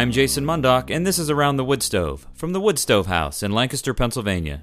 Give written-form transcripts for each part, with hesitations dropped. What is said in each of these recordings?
I'm Jason Mundock, and this is Around the Wood Stove, from the Wood Stove House in Lancaster, Pennsylvania.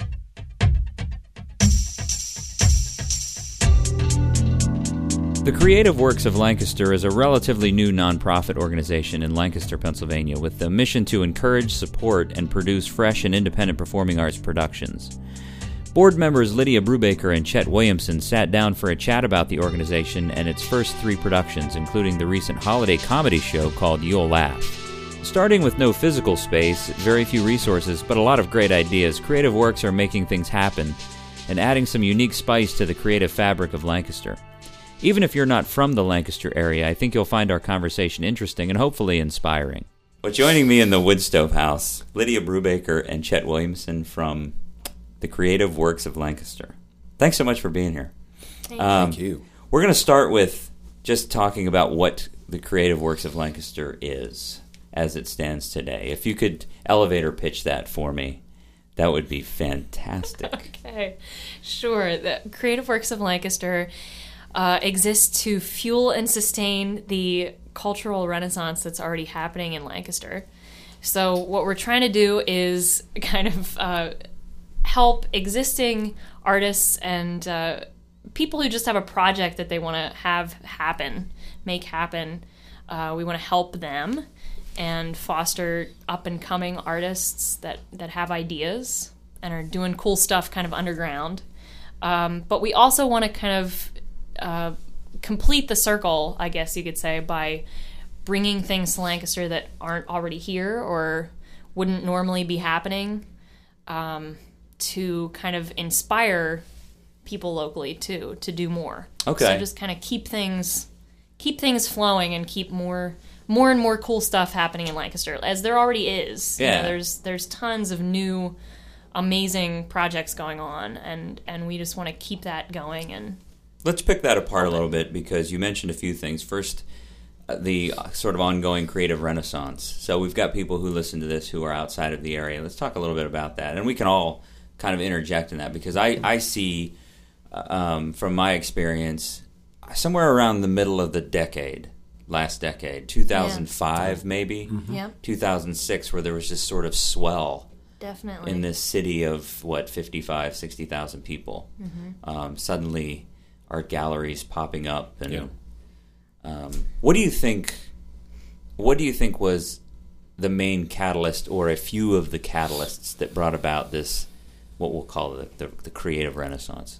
The Creative Works of Lancaster is a relatively new nonprofit organization in Lancaster, Pennsylvania, with the mission to encourage, support, and produce fresh and independent performing arts productions. Board members Lydia Brubaker and Chet Williamson sat down for a chat about the organization and its first 3 productions, including the recent holiday comedy show called You'll Laugh. Starting with no physical space, very few resources, but a lot of great ideas, Creative Works are making things happen and adding some unique spice to the creative fabric of Lancaster. Even if you're not from the Lancaster area, I think you'll find our conversation interesting and hopefully inspiring. Well, joining me in the Wood Stove House, Lydia Brubaker and Chet Williamson from the Creative Works of Lancaster. Thanks so much for being here. Thank you. We're going to start with just talking about what the Creative Works of Lancaster is as it stands today. If you could elevator pitch that for me, that would be fantastic. Okay, sure. The Creative Works of Lancaster exists to fuel and sustain the cultural renaissance that's already happening in Lancaster. So what we're trying to do is kind of help existing artists and people who just have a project that they want to have happen, make happen. We want to help them and foster up-and-coming artists that have ideas and are doing cool stuff kind of underground. But we also want to kind of complete the circle, I guess you could say, by bringing things to Lancaster that aren't already here or wouldn't normally be happening, to kind of inspire people locally too to do more. Okay. So just kind of keep things flowing and keep more and more cool stuff happening in Lancaster, as there already is. Yeah. You know, there's tons of new, amazing projects going on, and we just want to keep that going. And Let's pick that apart a little bit, because you mentioned a few things. First, the sort of ongoing creative renaissance. So we've got people who listen to this who are outside of the area. Let's talk a little bit about that. And we can all kind of interject in that, because I see, from my experience, somewhere around the middle of the decade, last decade, 2005 maybe, yeah, 2006, where there was this sort of swell definitely in this city of, 55, 60,000 people. Suddenly art galleries popping up, and what do you think was the main catalyst, or a few of the catalysts, that brought about this, what we'll call the creative renaissance?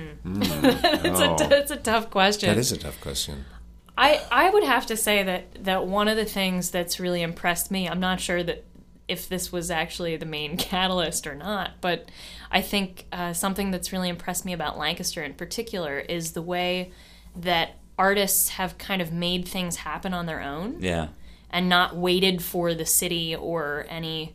It's a tough question. That is a tough question. I would have to say that one of the things that's really impressed me, I'm not sure that if this was actually the main catalyst or not, but I think something that's really impressed me about Lancaster in particular is the way that artists have kind of made things happen on their own. Yeah. And not waited for the city or any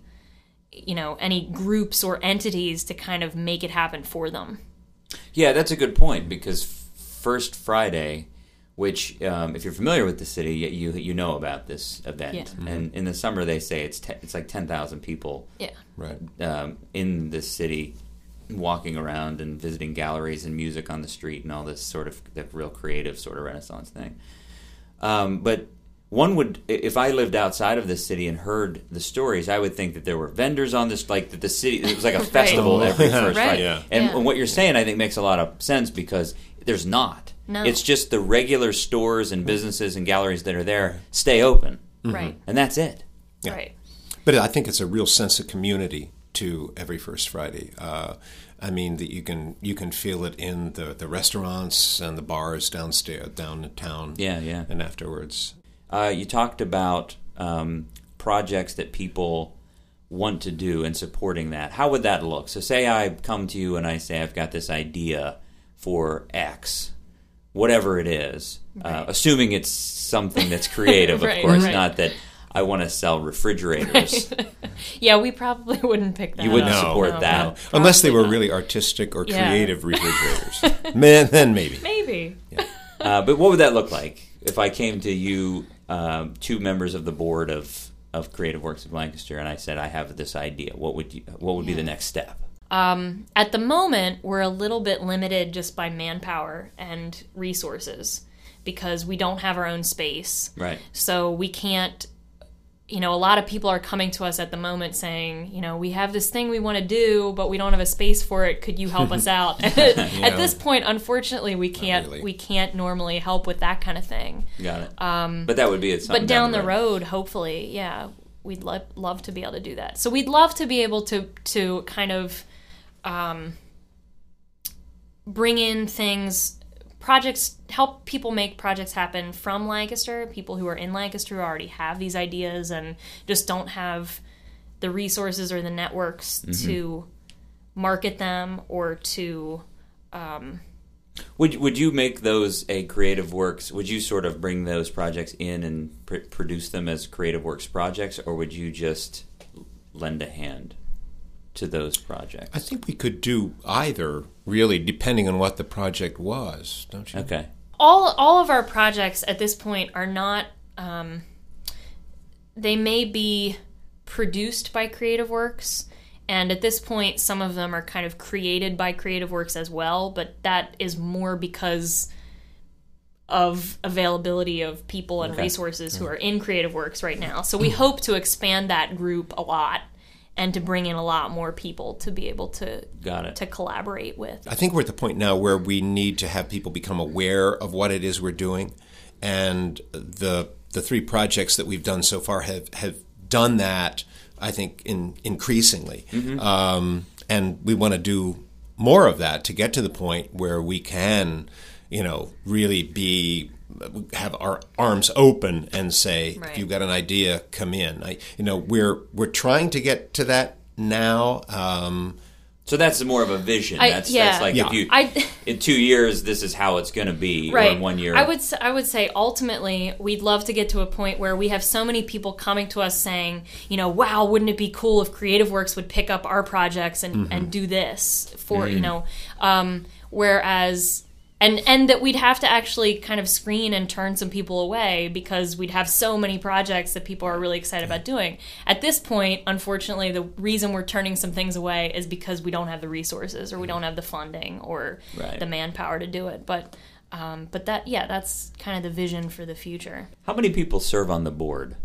groups or entities to kind of make it happen for them. Yeah, that's a good point, because First Friday, which, if you're familiar with the city, you know about this event. Yeah. Mm-hmm. And in the summer, they say it's like 10,000 people, Yeah. Right. in this city, walking around and visiting galleries and music on the street and all this sort of the real creative sort of Renaissance thing. But one would, if I lived outside of this city and heard the stories, I would think that there were vendors on this, like that the city, it was like a festival every First Right. Friday. Yeah. And what you're saying, I think, makes a lot of sense, because there's not. No. It's just the regular stores and businesses and galleries that are there stay open. Right. And that's it. Yeah. Right. But I think it's a real sense of community to every First Friday. I mean, that you can feel it in the restaurants and the bars downstairs, downtown. Yeah, yeah. And afterwards. You talked about projects that people want to do and supporting that. How would that look? So say I come to you and I say I've got this idea for X, whatever it is, Right. assuming it's something that's creative, of Right, course, right. not that I want to sell refrigerators. Yeah, we probably wouldn't pick that You wouldn't up. support that. Unless they were probably not. really artistic or Yeah. creative refrigerators. Then maybe. Maybe. But what would that look like if I came to you, 2 members of the board of Creative Works of Lancaster, and I said I have this idea? What would be the next step? At the moment, we're a little bit limited just by manpower and resources, because we don't have our own space. Right. So we can't you know, a lot of people are coming to us at the moment saying, you know, we have this thing we want to do, but we don't have a space for it. Could you help us out? At this point, unfortunately, we can't normally help with that kind of thing. Got it. But that would be something. But down the road, hopefully, yeah, we'd love to be able to do that. So we'd love to be able to kind of bring in things. Projects, help people make projects happen from Lancaster, people who are in Lancaster who already have these ideas and just don't have the resources or the networks to market them or to... Would you make those a Creative Works? Would you sort of bring those projects in and produce them as Creative Works projects, or would you just lend a hand to those projects? I think we could do either, really, depending on what the project was, don't you? Okay. All of our projects at this point are not... they may be produced by Creative Works, and at this point, some of them are kind of created by Creative Works as well, but that is more because of availability of people and resources who are in Creative Works right now. So we hope to expand that group a lot and to bring in a lot more people to be able to collaborate with. I think we're at the point now where we need to have people become aware of what it is we're doing, and the 3 projects that we've done so far have done that, I think, increasingly. And we want to do more of that to get to the point where we can, you know, really have our arms open and say, if you've got an idea, come in. We're trying to get to that now. So that's more of a vision. That's like if you in 2 years this is how it's going to be, or in 1 year. I would say ultimately we'd love to get to a point where we have so many people coming to us saying, you know, wow, wouldn't it be cool if Creative Works would pick up our projects and do this for you know, whereas. And that we'd have to actually kind of screen and turn some people away because we'd have so many projects that people are really excited about doing. At this point, unfortunately, the reason we're turning some things away is because we don't have the resources or we don't have the funding or the manpower to do it. But that's kind of the vision for the future. How many people serve on the board?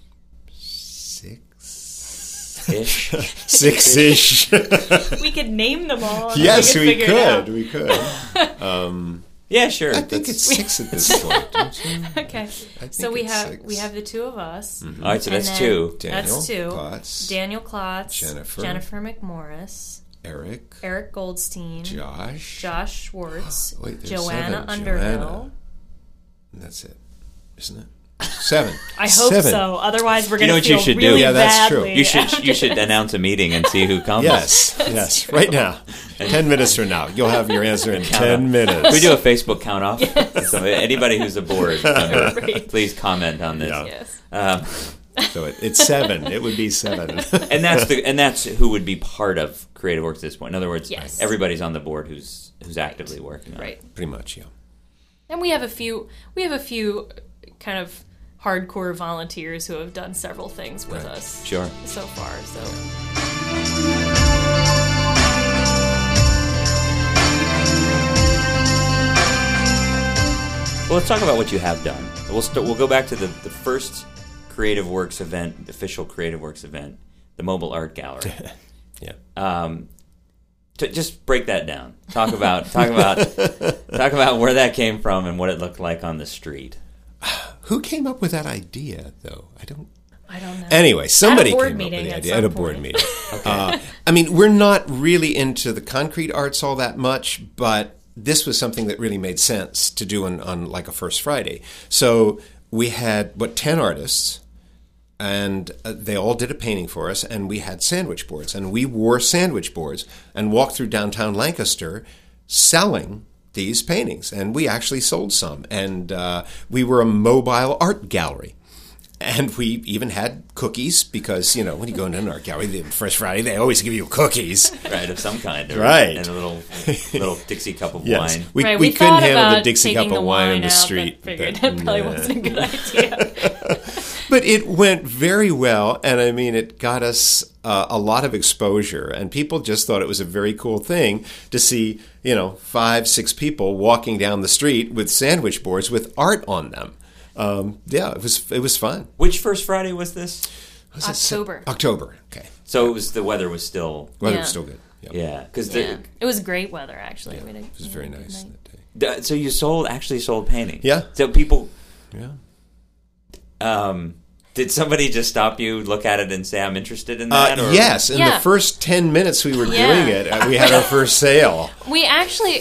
6-ish. 6-ish. We could name them all. Yes, we could. We could. Yeah, sure. I think it's 6 at this point, don't you? Okay. So we have the 2 of us. All right, so that's 2. That's 2. Klotz, Daniel Klotz. Jennifer McMorris. Eric Goldstein. Josh Schwartz. Joanna Underhill. And that's it, isn't it? 7. I hope 7. So. Otherwise, we're going to feel you should really do? Yeah, that's badly. true. You should announce a meeting and see who comes. Yes. Right now. 10 minutes from now. You'll have your answer in 10 minutes. We do a Facebook count off. Yes. So anybody who's a board member, please comment on this. Yeah. Yes. So it's 7. It would be 7. and that's who would be part of Creative Works at this point. In other words, everybody's on the board who's actively working on it. Pretty much, yeah. And we have a few kind of hardcore volunteers who have done several things with us so far. So well, let's talk about what you have done. We'll go back to the first Creative Works event, the official Creative Works event, the Mobile Art Gallery. To just break that down. Talk about where that came from and what it looked like on the street. Who came up with that idea, though? I don't know. Anyway, somebody came up with the idea at a board meeting. Okay. I mean, we're not really into the concrete arts all that much, but this was something that really made sense to do on like a First Friday. So we had, 10 artists, and they all did a painting for us, and we had sandwich boards. And we wore sandwich boards and walked through downtown Lancaster selling these paintings, and we actually sold some, and we were a mobile art gallery, and we even had cookies because when you go into an art gallery, the First Friday they always give you cookies, right, of some kind, and a little Dixie cup of wine. We couldn't handle the Dixie cup of wine in the street. Figured that probably wasn't a good idea. But it went very well, and I mean, it got us a lot of exposure, and people just thought it was a very cool thing to see, 5-6 people walking down the street with sandwich boards with art on them. it was fun. Which First Friday was this? October. October. Okay. So the weather was still was still good. Yep. Yeah, because it was great weather actually. Yeah, it was very nice that day. So you actually sold paintings. Yeah. So people. Yeah. Did somebody just stop you, look at it, and say, "I'm interested in that"? Yes. In the first 10 minutes we were doing it, we had our first sale. We actually.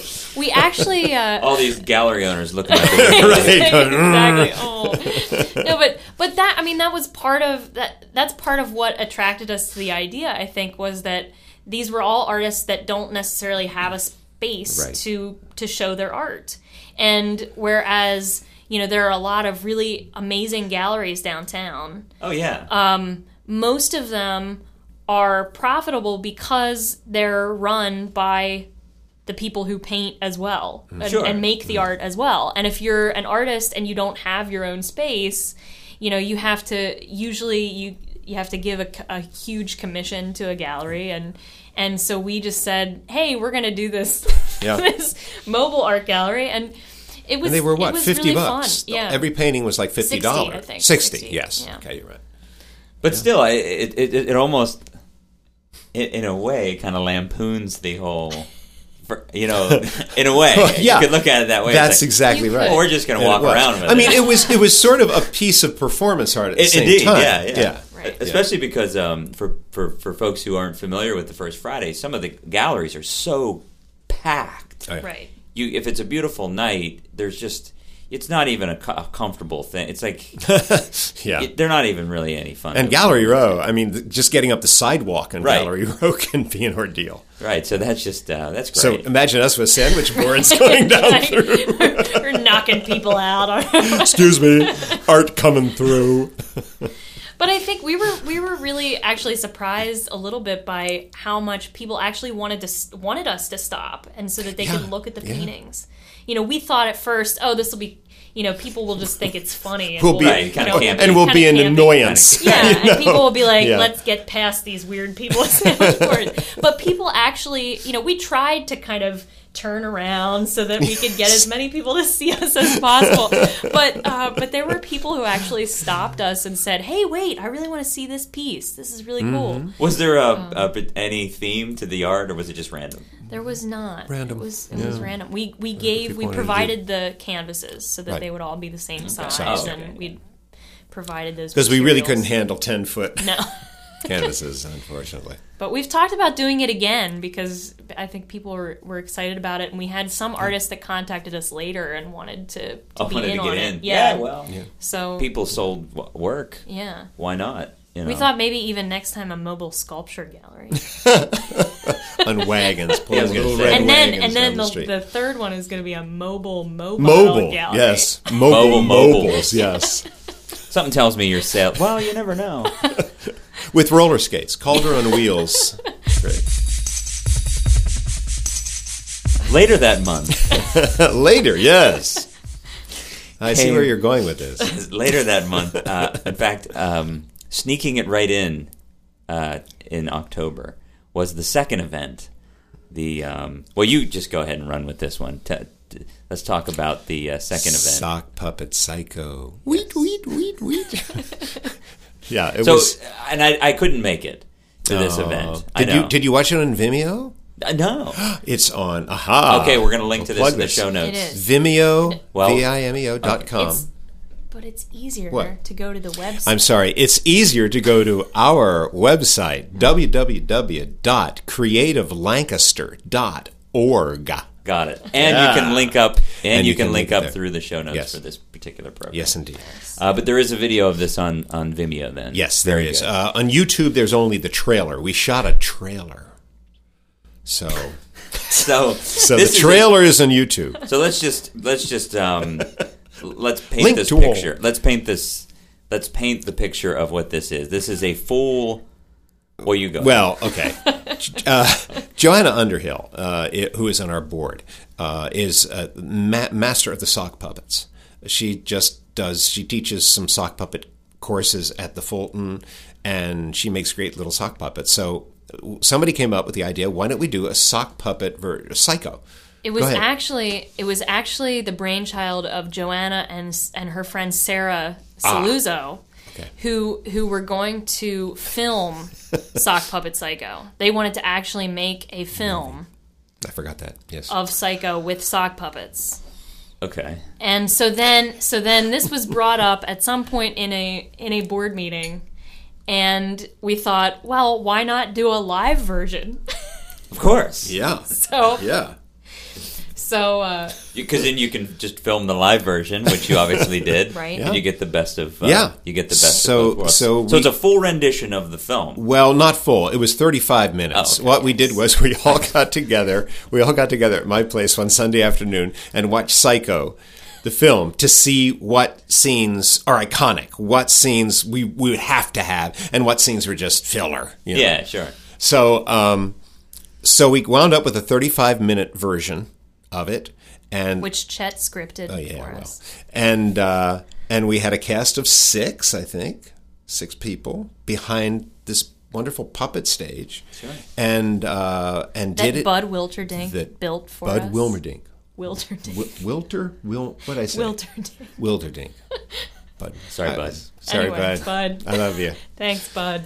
All these gallery owners looking at me. Right. Exactly. Oh. No, but that, I mean, that was part of that. That's part of what attracted us to the idea. I think was that these were all artists that don't necessarily have a space to show their art, and whereas. There are a lot of really amazing galleries downtown. Oh, yeah. Most of them are profitable because they're run by the people who paint as well and make the art as well. And if you're an artist and you don't have your own space, you have to usually you have to give a huge commission to a gallery and so we just said, hey, we're going to do this this mobile art gallery and they were what, $50? Really fun. Yeah. Every painting was like $50. 60, I think. 60, yes. Yeah. Okay, you're right. But still, it almost, in a way, kind of lampoons the whole, in a way. Well, you could look at it that way. That's exactly right. We're just going to walk around with it. I mean, it was sort of a piece of performance art at the same time. Yeah. Right. Especially because for folks who aren't familiar with the First Friday, some of the galleries are so packed. Right. If it's a beautiful night, it's not even a comfortable thing. It's like, they're not even really any fun. And Gallery Row, I mean, just getting up the sidewalk on Gallery Row can be an ordeal. Right, so that's just, that's great. So imagine us with sandwich boards going down through. We're knocking people out. Excuse me, art coming through. But I think we were really actually surprised a little bit by how much people actually wanted us to stop, and so that they could look at the paintings. We thought at first, this will be, people will just think it's funny, and we'll be an annoyance. Yeah, and people will be like, let's get past these weird people with sandwich boards. But people actually, we tried to kind of turn around so that we could get as many people to see us as possible. But there were people who actually stopped us and said, "Hey, wait! I really want to see this piece. This is really cool." Was there any theme to the art, or was it just random? There was not. Random. It was random. We provided the canvases so that they would all be the same size, and we provided those because we really couldn't handle 10-foot. No. Canvases, unfortunately. But we've talked about doing it again because I think people were excited about it, and we had some artists that contacted us later and wanted to be in on it. Yeah, so people sold work. Yeah, why not? We thought maybe even next time a mobile sculpture gallery on wagons, and then the third one is going to be a mobile gallery. Yes, mobiles. Yes. Something tells me you're sale. Well, you never know. With roller skates, Calder on wheels. Great. Later that month. Later, yes. I see where you're going with this. Later that month. In fact, sneaking it right in October was the second event. You just go ahead and run with this one. Let's talk about the second event. Sock Puppet Psycho. Weet. Yeah, it was. So, and I couldn't make it to this event. Did you watch it on Vimeo? No. It's on. Aha. Okay, we're going to link to this in the show notes. It is. Vimeo, Vimeo.com. But it's easier to go to the website. I'm sorry. It's easier to go to our website, www.creativelancaster.org. Got it. And you can link up. And you can link up through the show notes for this particular program. Yes, indeed. But there is a video of this on Vimeo. Then yes, there is. On YouTube, there's only the trailer. We shot a trailer. So the trailer is on YouTube. So let's paint this picture. Let's paint the picture of what this is. This is a full. Well, you go. Well, okay. Joanna Underhill, who is on our board, is a master of the sock puppets. She teaches some sock puppet courses at the Fulton, and she makes great little sock puppets. So somebody came up with the idea, why don't we do a sock puppet Psycho? It was actually the brainchild of Joanna and her friend Sarah Saluzzo, who were going to film Sock Puppet Psycho. They wanted to actually make a film. I forgot that. Yes. Of Psycho with sock puppets. Okay. And so then this was brought up at some point in a board meeting, and we thought, well, why not do a live version? Of course. Yeah. So, because then you can just film the live version, which you obviously did, right? And you get the best of you get the best so, of both worlds. So it's a full rendition of the film. Well, not full. It was 35 minutes. Oh, okay. What we did was we all got together. We all got together at my place one Sunday afternoon and watched Psycho, the film, to see what scenes are iconic, what scenes we would have to have, and what scenes were just filler. You know? Yeah, sure. So, so we wound up with a 35-minute version of it, and which Chet scripted for us. And we had a cast of 6, I think, 6 people behind this wonderful puppet stage. Sure. And did it. Bud Wilterdink built for Bud us. Wilmerdink. Wilterdink. What did I say? Wilderdink. Bud. Sorry, Bud. Sorry, anyway, Bud. I love you. Thanks, Bud.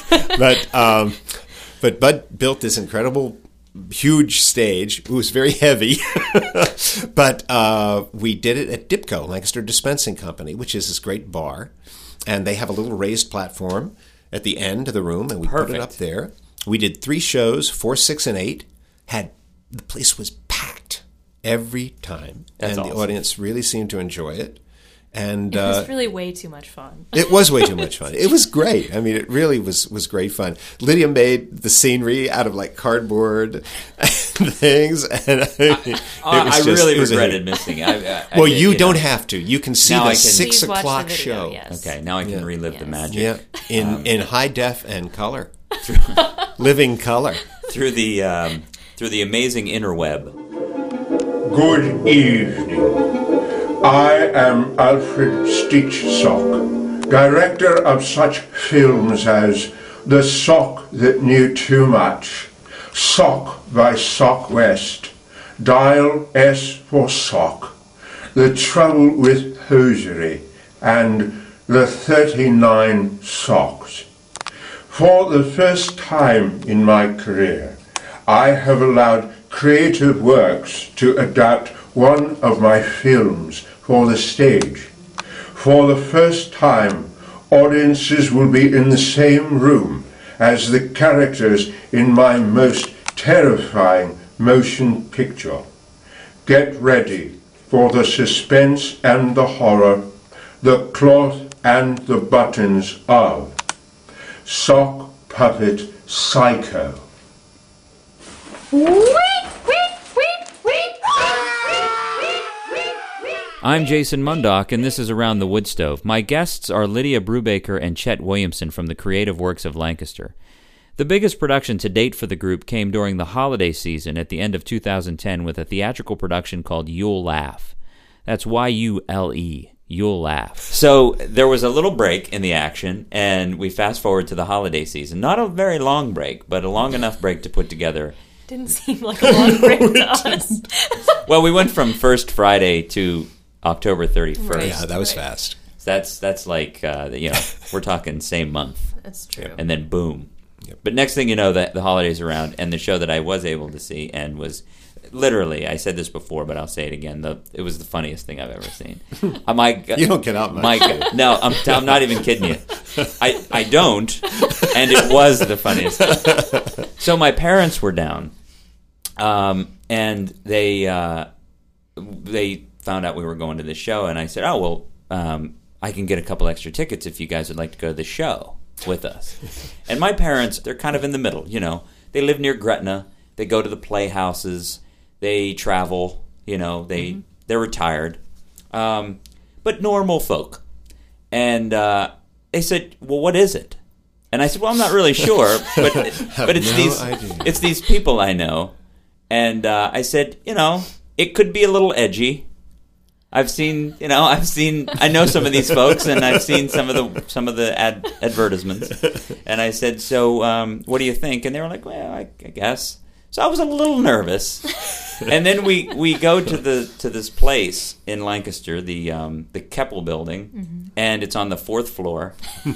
But Bud built this incredible, huge stage. It was very heavy, but we did it at Dipco, Lancaster Dispensing Company, which is this great bar, and they have a little raised platform at the end of the room, and we put it up there. We did 3 shows, 4, 6, and 8. The place was packed every time, That's and awesome. The audience really seemed to enjoy it. And it was really way too much fun. It was way too much fun. It was great. I mean, it really was great fun. Lydia made the scenery out of like cardboard and things, and I really regretted missing it. Well, you don't have to. You can see the 6 Please watch o'clock the video, show. yes. Okay, now I can relive the magic. Yeah, in high def and color, living color through the amazing interweb. Good evening. I am Alfred Stitchsock, director of such films as The Sock That Knew Too Much, Sock by Sock West, Dial S for Sock, The Trouble with Hosiery, and The 39 Socks. For the first time in my career, I have allowed Creative Works to adapt one of my films for the stage. For the first time, audiences will be in the same room as the characters in my most terrifying motion picture. Get ready for the suspense and the horror, the cloth and the buttons of Sock Puppet Psycho. I'm Jason Mundock, and this is Around the Woodstove. My guests are Lydia Brubaker and Chet Williamson from the Creative Works of Lancaster. The biggest production to date for the group came during the holiday season at the end of 2010 with a theatrical production called You'll Laugh. That's Y-U-L-E, You'll Laugh. So there was a little break in the action, and we fast forward to the holiday season. Not a very long break, but a long enough break to put together. Didn't seem like a long break to us. Well, we went from First Friday to October 31st. Right. Yeah, that was fast. That's like, we're talking same month. That's true. And then boom. Yep. But next thing you know, the holidays around, and the show that I was able to see and was literally, I said this before, but I'll say it again, it was the funniest thing I've ever seen. You don't get out much. Mike, no, I'm not even kidding you. I don't, and it was the funniest thing. So my parents were down, and they found out we were going to the show, and I said, oh, well, I can get a couple extra tickets if you guys would like to go to the show with us. And my parents, they're kind of in the middle, They live near Gretna. They go to the playhouses. They travel, they're retired. But normal folk. And they said, well, what is it? And I said, well, I'm not really sure, but it's these people I know. And I said, it could be a little edgy. I know some of these folks, and I've seen some of the advertisements. And I said, so what do you think? And they were like, well, I guess. So I was a little nervous. And then we go to this place in Lancaster, the Keppel building, and it's on the 4th floor.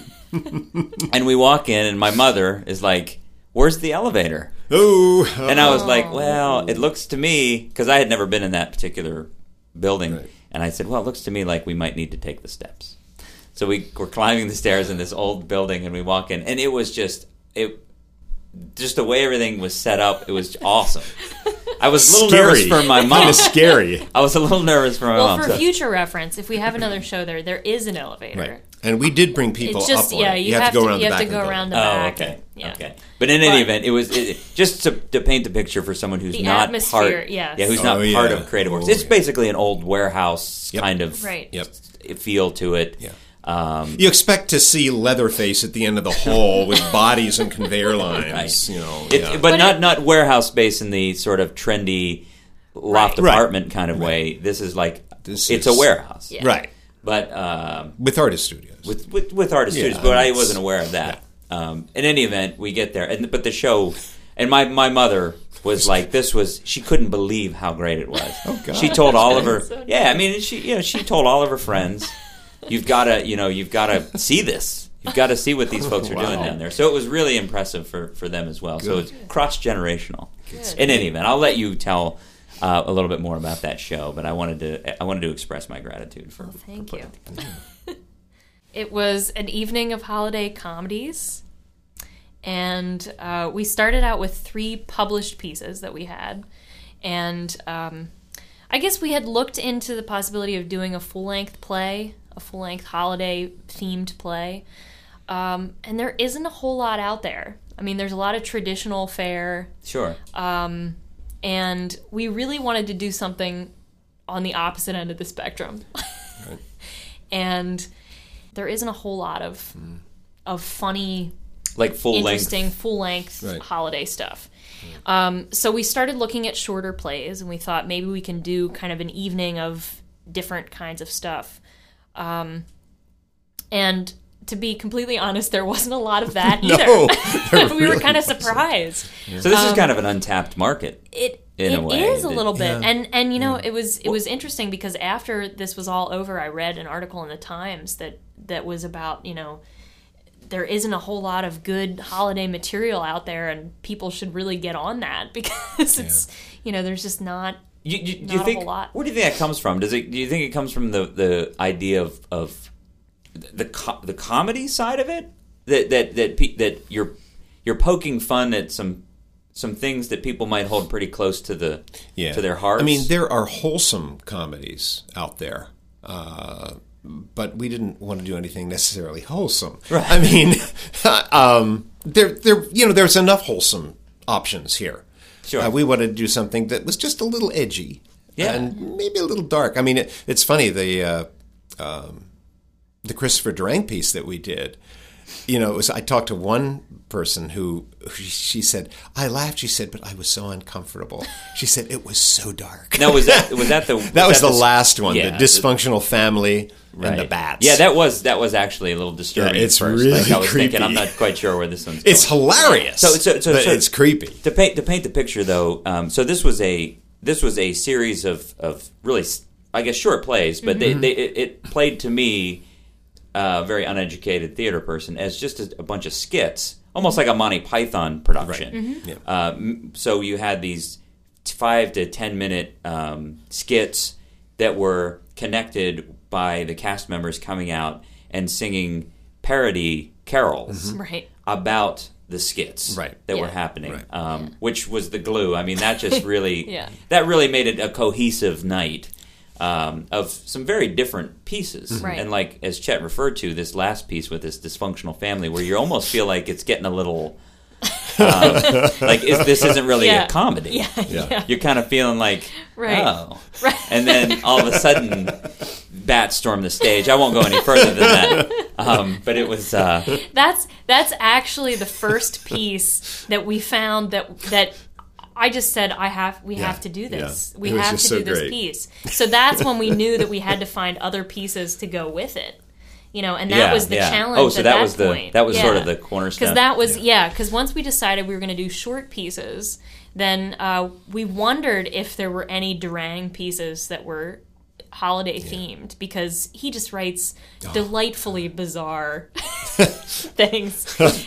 And we walk in, and my mother is like, "Where's the elevator?" And I was like, "Well, it looks to me," because I had never been in that particular building, right. And I said, "Well, it looks to me like we might need to take the steps." So we're climbing the stairs in this old building, and we walk in, and it was just the way everything was set up. It was awesome. I was a little nervous for my mom. Kind of scary. I was a little nervous for my mom. Well, for future reference, if we have another show there is an elevator. Right. And we did bring people up on it. You have to go around the back. You have to go around the back. Oh, okay. Yeah. Okay. But in any event, it was just to paint the picture for someone who's not part. Who's not part of Creative Works. It's basically an old warehouse kind of feel to it. Yeah. You expect to see Leatherface at the end of the hall with bodies and conveyor lines, right. But not warehouse space in the sort of trendy loft apartment kind of way. This is like it's a warehouse, right? But with artist studios, with artist studios, but I wasn't aware of that. In any event, we get there, but the show, and my mother was like, she couldn't believe how great it was. Oh God! She told all of her, she told all of her friends. You've got to see this. You've got to see what these folks are doing down there. So it was really impressive for them as well. Good. So it's cross-generational. Good. In any event, I'll let you tell a little bit more about that show, but I wanted to express my gratitude for. Well, thank you. It was an evening of holiday comedies, and we started out with 3 published pieces that we had, and I guess we had looked into the possibility of doing a full-length play. A full-length holiday-themed play. And there isn't a whole lot out there. I mean, there's a lot of traditional fare. Sure. And we really wanted to do something on the opposite end of the spectrum. Right. And there isn't a whole lot of funny, like interesting, full-length holiday stuff. So we started looking at shorter plays, and we thought maybe we can do kind of an evening of different kinds of stuff. And to be completely honest, there wasn't a lot of that either. We were kind of surprised. Yeah. So this is kind of an untapped market. It is a little bit, and it was interesting because after this was all over, I read an article in the Times that was about there isn't a whole lot of good holiday material out there, and people should really get on that because it's there's just not. Do you think, a whole lot. Where do you think that comes from? Do you think it comes from the idea of the comedy side of it? That you're poking fun at some things that people might hold pretty close to their hearts. I mean, there are wholesome comedies out there, but we didn't want to do anything necessarily wholesome. Right. I mean, there's enough wholesome options here. Sure. We wanted to do something that was just a little edgy, and maybe a little dark. I mean, it's funny the Christopher Durang piece that we did. I talked to one person who she said, I laughed. She said, but I was so uncomfortable. She said it was so dark. Now was that the last one? The dysfunctional family. Right. And the bats. Yeah, that was actually a little disturbing. It's at first. really I was creepy. thinking, I'm not quite sure where this one's going. It's hilarious. So it's creepy. To paint the picture, though, so this was a series of really, I guess, short plays, but it played to me, a very uneducated theater person, as just a bunch of skits, almost like a Monty Python production. Right. Mm-hmm. So you had these 5 to 10 minute skits that were connected by the cast members coming out and singing parody carols about the skits that were happening, which was the glue. I mean, that just really that really made it a cohesive night of some very different pieces. Right. And like as Chet referred to, this last piece with this dysfunctional family, where you almost feel like it's getting a little this isn't really a comedy. You're kind of feeling like, and then all of a sudden, bats storm the stage. I won't go any further than that. But it was that's actually the first piece that we found that I just said we have to do this. We have to do this piece. So that's when we knew that we had to find other pieces to go with it. And that was the challenge. Oh, so at that was point. That was sort of the cornerstone. Because that was because once we decided we were going to do short pieces, then we wondered if there were any Durang pieces that were holiday themed, because he just writes delightfully bizarre things,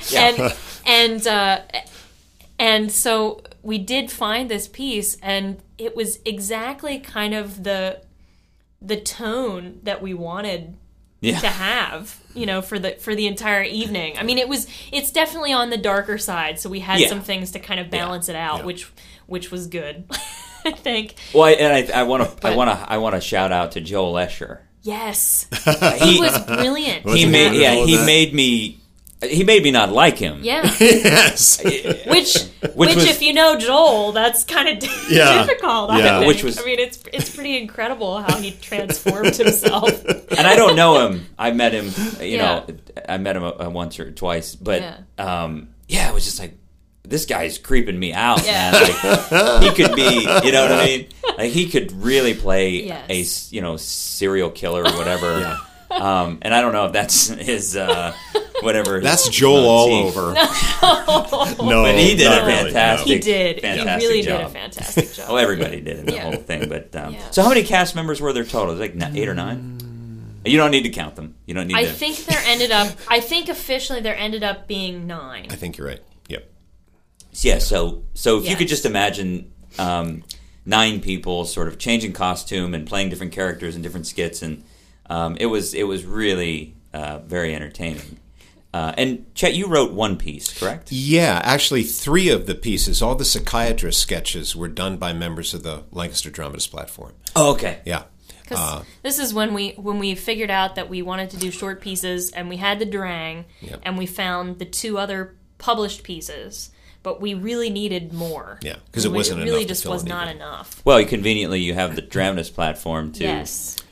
and so we did find this piece, and it was exactly kind of the tone that we wanted to have, for the entire evening. I mean, it's definitely on the darker side, so we had some things to kind of balance it out, which was good. I think. Well, I want to shout out to Joel Escher. Yes, he was brilliant. He made me not like him. Yeah. Yes. Which if you know Joel, that's kind of difficult. Yeah. I mean, it's pretty incredible how he transformed himself. And I don't know him. I met him. I met him once or twice, but it was just like, this guy's creeping me out, man. Like, he could be, you know what I mean? Like, he could really play a serial killer or whatever. And I don't know if that's his whatever. That's Joel all over. No, but he did a fantastic. He did. Fantastic he really job. did a fantastic job. Well, everybody did in the whole thing. But so, how many cast members were there total? It was like 8 or 9. You don't need to count them. You don't need. I think officially there ended up being 9. I think you're right. Yep. Yeah, so if you could just imagine 9 people sort of changing costume and playing different characters and different skits, and it was really very entertaining. And Chet, you wrote one piece, correct? Yeah, actually 3 of the pieces, all the psychiatrist sketches, were done by members of the Lancaster Dramatist platform. Oh, okay. Yeah. This is when we figured out that we wanted to do short pieces, and we had the Durang, and we found the 2 other published pieces. But we really needed more. Yeah, because it wasn't enough. It really just was not enough. Well, conveniently, you have the Dramatist platform to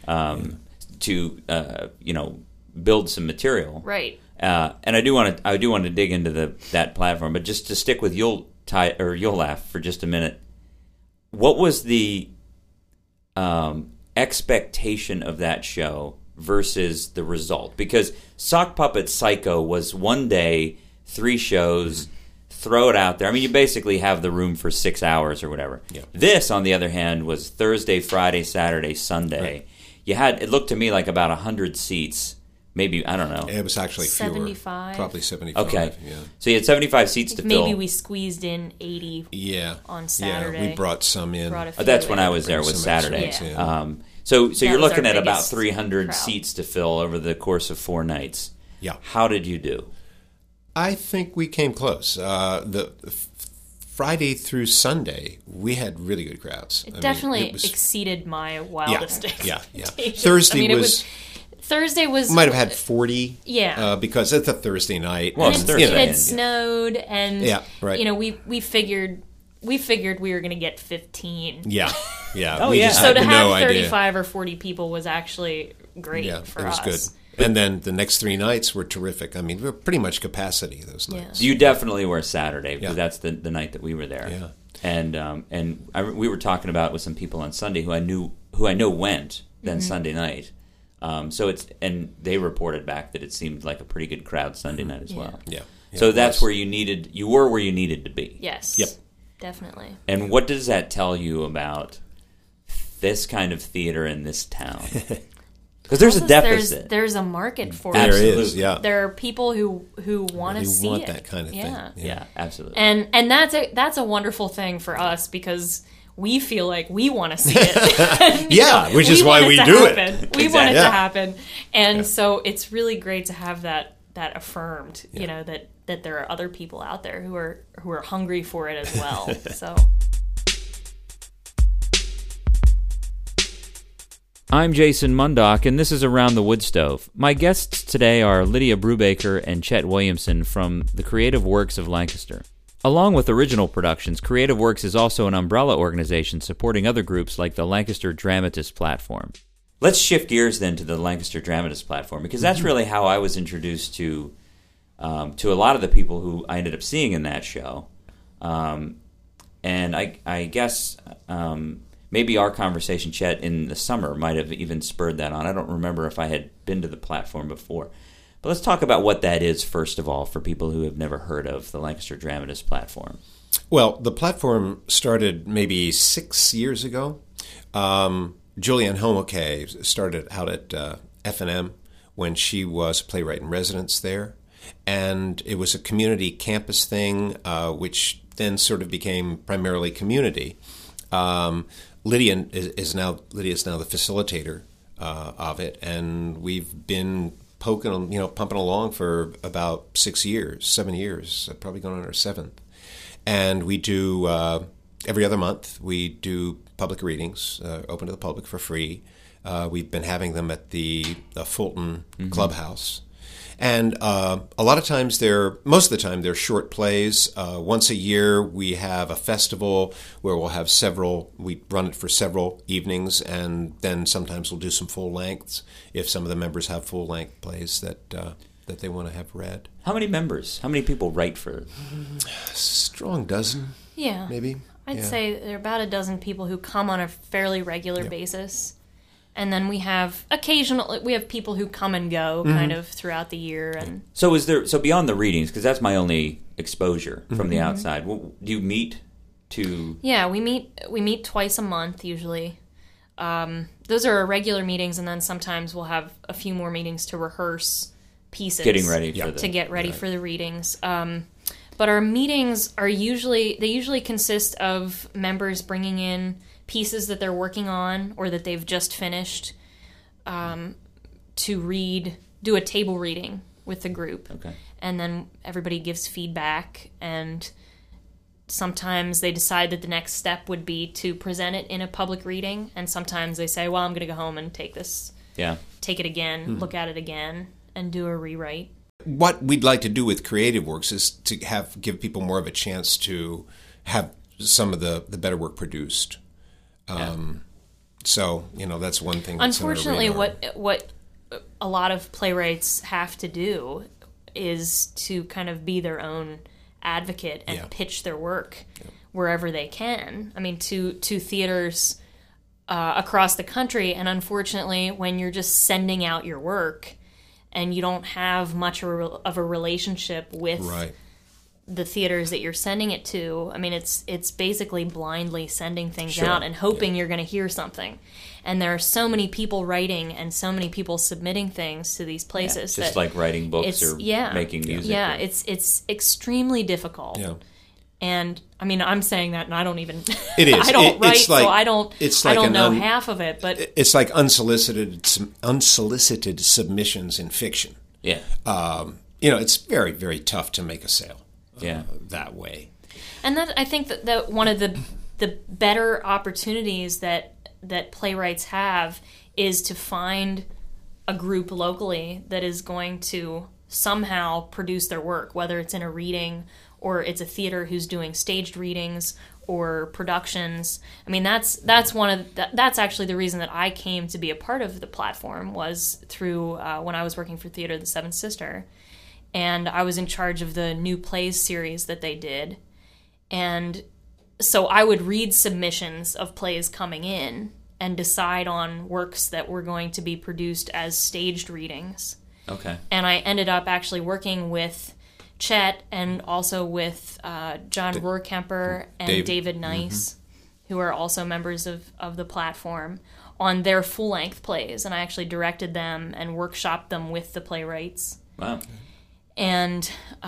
build some material, right? And I do want to dig into that platform, but just to stick with You'll Laugh for just a minute. What was the expectation of that show versus the result? Because Sock Puppet Psycho was one day, 3 shows. Throw it out there. I mean, you basically have the room for 6 hours or whatever. Yeah. This, on the other hand, was Thursday, Friday, Saturday, Sunday. Right. You had, it looked to me like about 100 seats. Maybe, I don't know. It was actually 75. Probably 75. Okay. Yeah. So you had 75 seats to fill. Maybe we squeezed in 80 on Saturday. Yeah, we brought some in. That's when I was there, was Saturday. So you're looking at about 300 seats to fill over the course of 4 nights. Yeah. How did you do? I think we came close. The Friday through Sunday, we had really good crowds. It definitely exceeded my wildest expectations. Thursday was might have had 40. Yeah, because it's a Thursday night. Well, it's Thursday. It had snowed, and we figured we were going to get 15. Yeah. So to have 35 or 40 people was actually great for us. It was good. And then the next 3 nights were terrific. I mean, we were pretty much capacity those nights. You definitely were Saturday, because that's the night that we were there. Yeah. And we were talking about it with some people on Sunday who I know went then Sunday night. And they reported back that it seemed like a pretty good crowd Sunday night as well. Yeah. So that's where you were where you needed to be. Yes. Yep. Definitely. And what does that tell you about this kind of theater in this town? Because there's a deficit. There's a market for it. There is, yeah. There are people who want to see it. Who want that kind of thing. Yeah, absolutely. And that's a wonderful thing for us, because we feel like we want to see it. Which is why we do it. We want it to happen. And so it's really great to have that affirmed, that there are other people out there who are hungry for it as well. So I'm Jason Mundock, and this is Around the Wood Stove. My guests today are Lydia Brubaker and Chet Williamson from the Creative Works of Lancaster. Along with original productions, Creative Works is also an umbrella organization supporting other groups like the Lancaster Dramatist platform. Let's shift gears then to the Lancaster Dramatist platform, because that's really how I was introduced to a lot of the people who I ended up seeing in that show. And I guess maybe our conversation, Chet, in the summer might have even spurred that on. I don't remember if I had been to the platform before. But let's talk about what that is, first of all, for people who have never heard of the Lancaster Dramatist platform. Well, the platform started maybe 6 years ago. Julianne Homoke started out at F&M when she was a playwright in residence there. And it was a community campus thing, which then sort of became primarily community. Lydia is now the facilitator of it, and we've been pumping along for about 7 years, probably going on our 7th. And we do every other month. We do public readings, open to the public for free. We've been having them at the Fulton Clubhouse. And a lot of times most of the time they're short plays. Once a year we have a festival where we'll have we run it for several evenings, and then sometimes we'll do some full lengths if some of the members have full length plays that they want to have read. How many members? How many people write for it? Strong dozen. Yeah. Maybe. I'd say there are about a dozen people who come on a fairly regular basis. And then we have people who come and go kind of throughout the year. And so beyond the readings, because that's my only exposure from the outside, do you meet to... Yeah, we meet twice a month usually. Those are our regular meetings, and then sometimes we'll have a few more meetings to rehearse pieces. Getting ready to get ready for the readings. But our meetings usually consist of members bringing in pieces that they're working on or that they've just finished to do a table reading with the group. Okay. And then everybody gives feedback, and sometimes they decide that the next step would be to present it in a public reading, and sometimes they say, well, I'm going to go home and take it again, look at it again, and do a rewrite. What we'd like to do with Creative Works is to give people more of a chance to have some of the better work produced. So, that's one thing. Unfortunately, what a lot of playwrights have to do is to kind of be their own advocate and pitch their work wherever they can. I mean, to theaters across the country, and unfortunately, when you're just sending out your work and you don't have much of a relationship with the theaters that you're sending it to, I mean, it's basically blindly sending things out and hoping you're going to hear something. And there are so many people writing and so many people submitting things to these places. Just like writing books or making music. Yeah, it's extremely difficult. Yeah. And I mean, I'm saying that, and I don't even. It is. I don't write, so I don't. I don't know half of it, but it's like unsolicited submissions in fiction. Yeah. It's very, very tough to make a sale. That way. And that I think that one of the better opportunities that playwrights have is to find a group locally that is going to somehow produce their work, whether it's in a reading or it's a theater who's doing staged readings or productions. I mean, that's actually the reason that I came to be a part of the platform was through when I was working for Theater of the Seventh Sister, and I was in charge of the new plays series that they did, and so I would read submissions of plays coming in and decide on works that were going to be produced as staged readings. Okay. And I ended up actually working with Chet and also with John Rohrkemper and David Nice, who are also members of the platform, on their full-length plays. And I actually directed them and workshopped them with the playwrights. Wow. And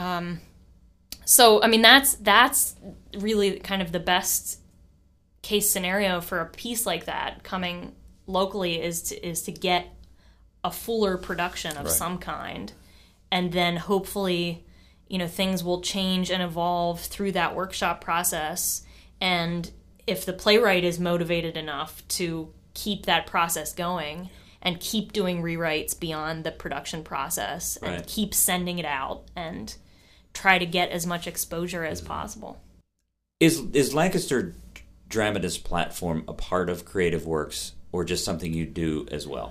so, I mean, that's really kind of the best case scenario for a piece like that coming locally is to get a fuller production of some kind, and then hopefully, things will change and evolve through that workshop process. And if the playwright is motivated enough to keep that process going and keep doing rewrites beyond the production process and keep sending it out and try to get as much exposure as possible. Is Lancaster Dramatist platform a part of Creative Works or just something you do as well?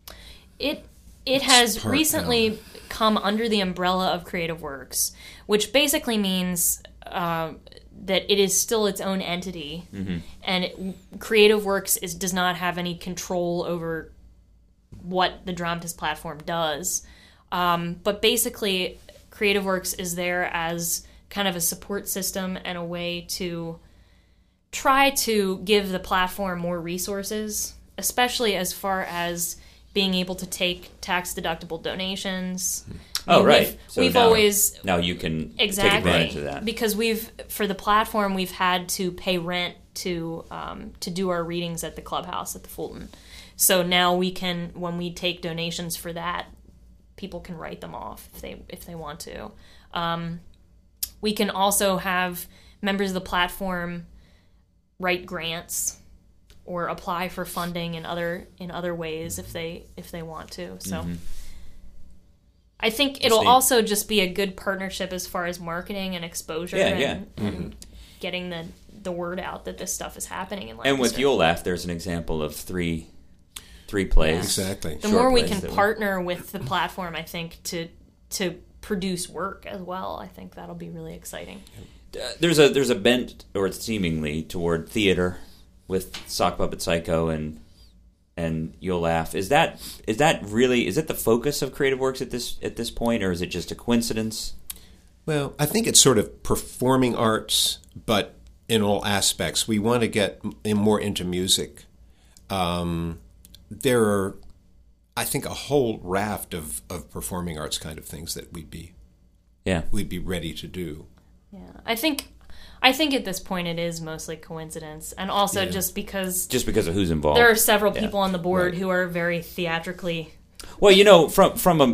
It has recently come under the umbrella of Creative Works, which basically means that it is still its own entity, and Creative Works does not have any control over what the Dramatist platform does. But basically, Creative Works is there as kind of a support system and a way to try to give the platform more resources, especially as far as being able to take tax-deductible donations. Right. We've always... Now you can take advantage of that. Because for the platform, we've had to pay rent to do our readings at the clubhouse at the Fulton. So now we can, when we take donations for that, people can write them off if they want to. We can also have members of the platform write grants or apply for funding in other ways if they want to. So I think it'll also just be a good partnership as far as marketing and exposure and getting the word out that this stuff is happening in Lancaster. And with You'll Laugh, there's an example of three plays. Yeah. Exactly. The more we can partner with the platform, I think, to produce work as well, I think that'll be really exciting. There's a bent, or seemingly, toward theater with Sock Puppet Psycho and You'll Laugh. Is that really the focus of Creative Works at this point, or is it just a coincidence? Well, I think it's sort of performing arts, but in all aspects. We want to get more into music. There are, I think, a whole raft of performing arts kind of things that we'd be ready to do. Yeah, I think at this point it is mostly coincidence, and also just because of who's involved. There are several people on the board who are very theatrically. Well, from a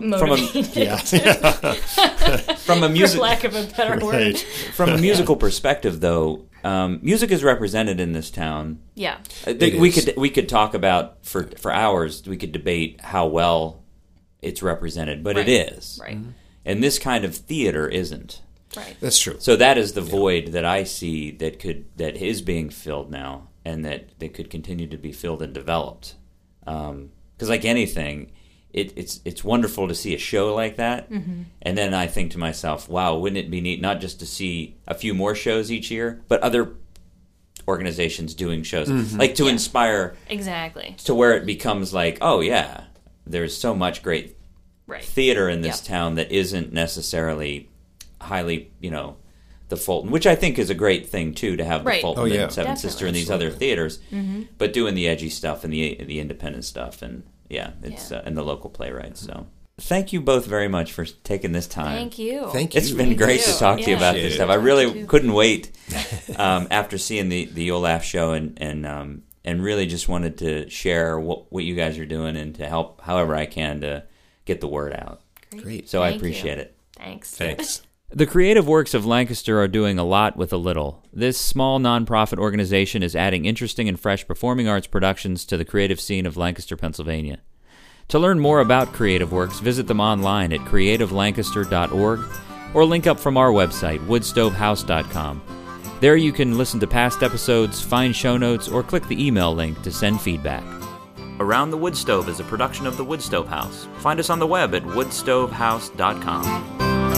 music, for lack of a better word, from a musical perspective, though, music is represented in this town. Yeah, we could talk about for hours. We could debate how well it's represented, but it is right. And this kind of theater isn't. Right. That's true. So that is the void that I see that is being filled now, and that could continue to be filled and developed. Because like anything, it's wonderful to see a show like that, and then I think to myself, wow, wouldn't it be neat not just to see a few more shows each year, but other organizations doing shows, like to inspire exactly to where it becomes like, oh yeah, there's so much great theater in this town that isn't necessarily highly, the Fulton, which I think is a great thing too, to have the Fulton and Seven Sister and these other theaters, but doing the edgy stuff and the independent stuff, and and the local playwrights. So thank you both very much for taking this time. Thank you. It's been great to talk to you about this stuff. I really couldn't wait after seeing the You'll Laugh show, and really just wanted to share what you guys are doing and to help however I can to get the word out. Great. So I appreciate it. Thanks. The Creative Works of Lancaster are doing a lot with a little. This small nonprofit organization is adding interesting and fresh performing arts productions to the creative scene of Lancaster, Pennsylvania. To learn more about Creative Works, visit them online at creativelancaster.org or link up from our website, woodstovehouse.com. There you can listen to past episodes, find show notes, or click the email link to send feedback. Around the Woodstove is a production of the Woodstove House. Find us on the web at woodstovehouse.com.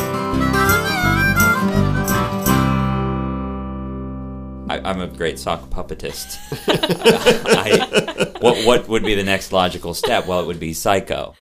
I'm a great sock puppetist. What would be the next logical step? Well, it would be Psycho.